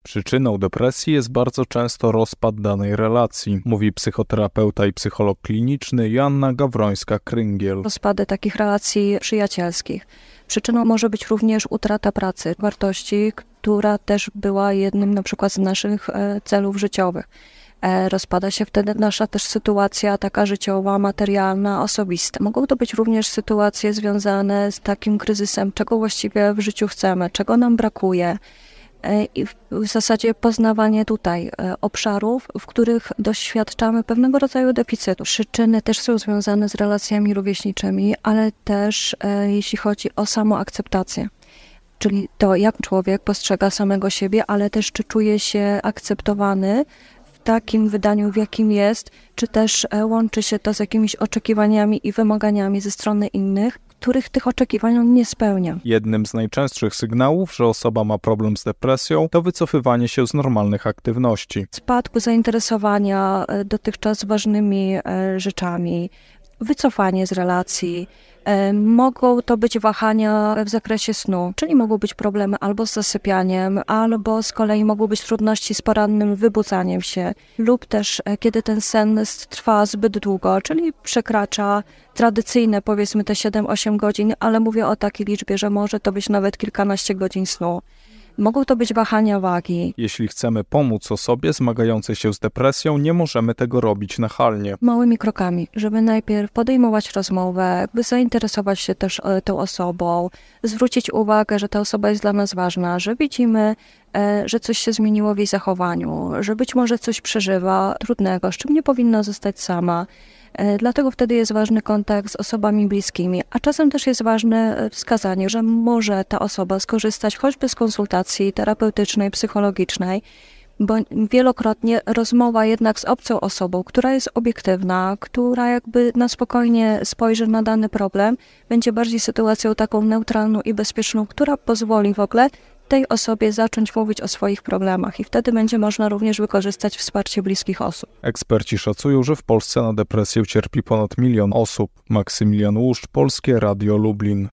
Przyczyną depresji jest bardzo często rozpad danej relacji, mówi psychoterapeuta i psycholog kliniczny Joanna Gawrońska-Kryngiel. Rozpady takich relacji przyjacielskich. Przyczyną może być również utrata pracy, wartości, która też była jednym na przykład z naszych celów życiowych. Rozpada się wtedy nasza też sytuacja taka życiowa, materialna, osobista. Mogą to być również sytuacje związane z takim kryzysem, czego właściwie w życiu chcemy, czego nam brakuje. I w zasadzie poznawanie tutaj obszarów, w których doświadczamy pewnego rodzaju deficytu. Przyczyny też są związane z relacjami rówieśniczymi, ale też jeśli chodzi o samoakceptację. Czyli to, jak człowiek postrzega samego siebie, ale też czy czuje się akceptowany w takim wydaniu, w jakim jest, czy też łączy się to z jakimiś oczekiwaniami i wymaganiami ze strony innych, których tych oczekiwań on nie spełnia. Jednym z najczęstszych sygnałów, że osoba ma problem z depresją, to wycofywanie się z normalnych aktywności. Spadku zainteresowania dotychczas ważnymi rzeczami, wycofanie z relacji. Mogą to być wahania w zakresie snu, czyli mogą być problemy albo z zasypianiem, albo z kolei mogą być trudności z porannym wybudzaniem się, lub też kiedy ten sen trwa zbyt długo, czyli przekracza tradycyjne powiedzmy te 7-8 godzin, ale mówię o takiej liczbie, że może to być nawet kilkanaście godzin snu. Mogą to być wahania wagi. Jeśli chcemy pomóc osobie zmagającej się z depresją, nie możemy tego robić nachalnie. Małymi krokami, żeby najpierw podejmować rozmowę, by zainteresować się też tą osobą, zwrócić uwagę, że ta osoba jest dla nas ważna, że widzimy, że coś się zmieniło w jej zachowaniu, że być może coś przeżywa trudnego, z czym nie powinna zostać sama. Dlatego wtedy jest ważny kontakt z osobami bliskimi, a czasem też jest ważne wskazanie, że może ta osoba skorzystać choćby z konsultacji terapeutycznej, psychologicznej, bo wielokrotnie rozmowa jednak z obcą osobą, która jest obiektywna, która jakby na spokojnie spojrzy na dany problem, będzie bardziej sytuacją taką neutralną i bezpieczną, która pozwoli w ogóle tej osobie zacząć mówić o swoich problemach i wtedy będzie można również wykorzystać wsparcie bliskich osób. Eksperci szacują, że w Polsce na depresję cierpi ponad 1 000 000 osób. Maksymilian Łuszcz, Polskie Radio Lublin.